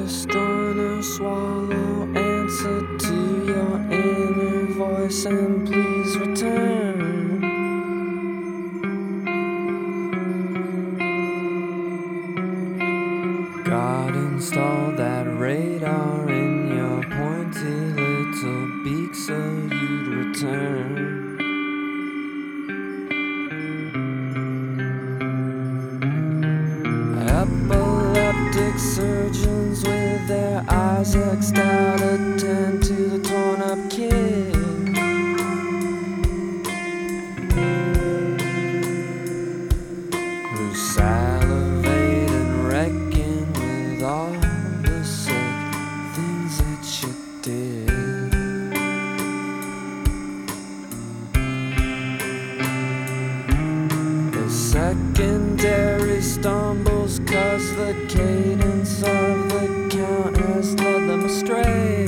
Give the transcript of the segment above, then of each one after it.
destroy nor swallow. Answer to your inner voice and please return. God, install that radar in your pointy little beak so you'd return. Epileptic surgeons with their eyes X'd out attend to the torn up kid who's salivating, wrecking with all the sick things that you did. The secondary stumbles 'cause the cadence of the count has led them astray.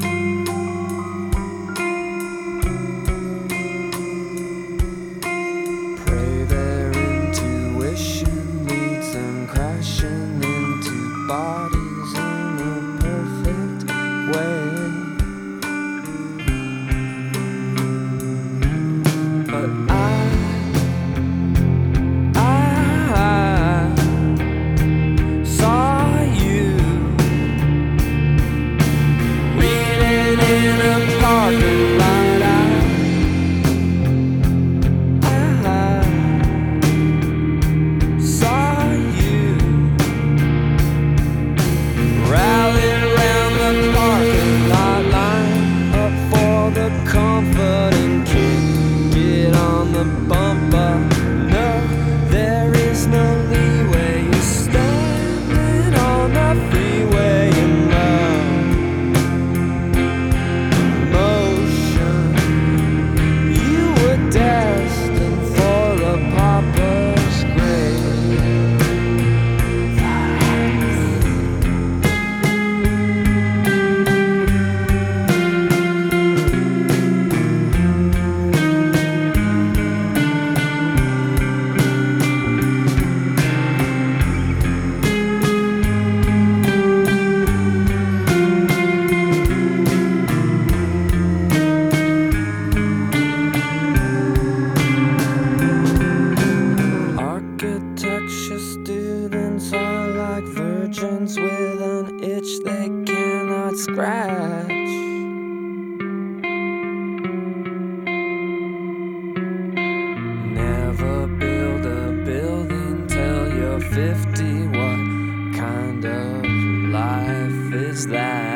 Pray their intuition leads them crashing into bodies in a perfect way. But I saw you waiting in a parking lot. I saw you rallying around the parking lot, line up for the comforting kid. Get on the bumper. No, there is no leeway. You're standing on the freeway in love motion. You were destined for a pauper's grave. Architecture students are like virgins with an itch they cannot scratch. Never build a building till you're 50. What kind of life is that?